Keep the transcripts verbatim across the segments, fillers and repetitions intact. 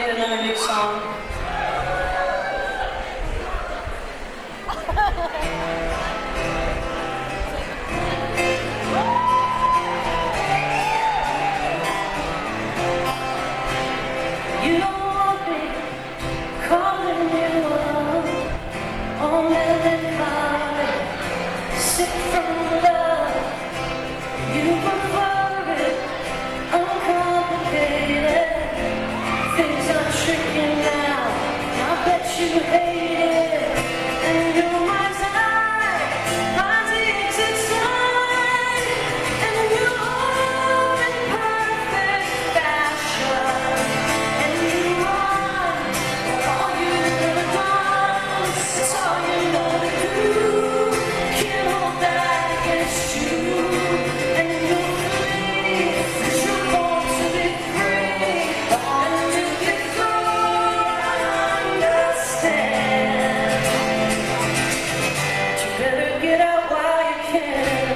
need another new song. You don't want me calling you up on melancholy, sick from love. You prefer it uncomplicated. Things are tricky now. I bet you hate it. And your mind's eye finds the exit sign. And you're all in perfect fashion. And you run. All you've ever done. It's all you know to do. Can't hold that against you. And you're free. 'Cause you're born to be free. And to get through, I understand. But you better get out while you can.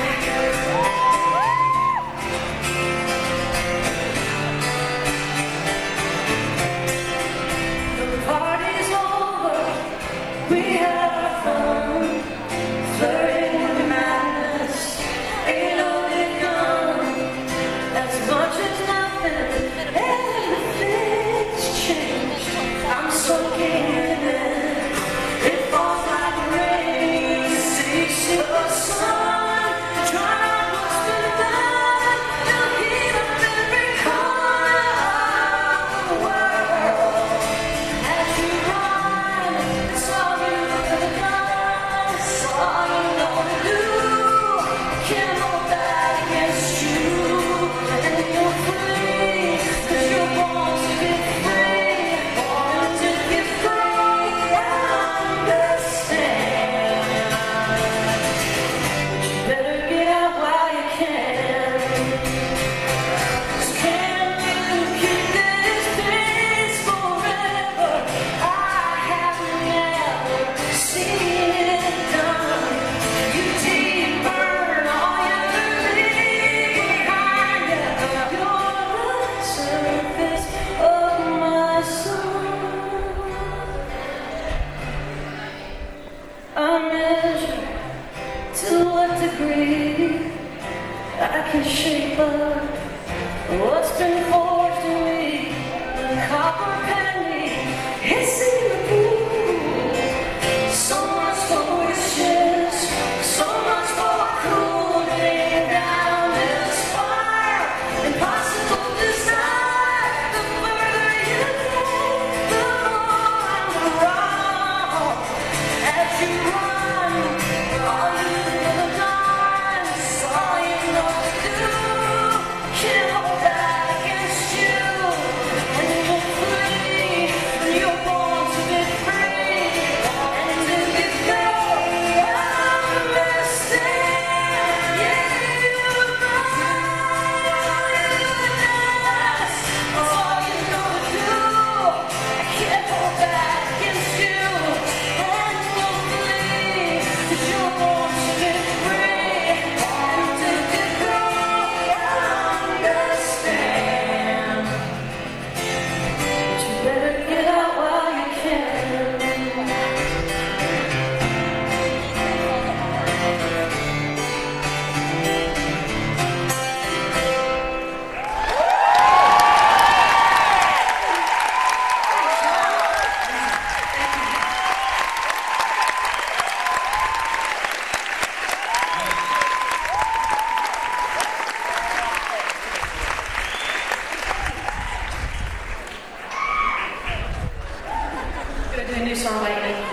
The party's over. We had our fun. Flirting with madness. Ain't no begun. As much as nothing, everything's changed. I'm soaking in it. It falls like rain. Seeks the sun. Try what's been done. They'll heat up every corner of the world. As you run, it's all you've ever done. It's all you know to do. Can't hold that against you. And you're free, 'cause you're born to be free. Born to be free, I understand. But you better get out while you can. 'Cause can you keep this pace forever? I have never seen it done. You deep burn all you leave behind you. You're the surface of my soul. I measure to what degree I can shape up what's been forged in me. The copper penny hissing the pool. So much for wishes, so much for cooling down this fire. Impossible desire. The further you get, the more I'm wrong. As you run, all you've ever done is all you know to do. Can't hold that against you. And you're free, and you're born to be free. And to be free, I understand. Yeah, you run, it's all you know to do. I can't hold that against you. And you're free, 'cause you're born to be free. And to be free, I understand. But you better get out while you can. Gonna do a new song by Ian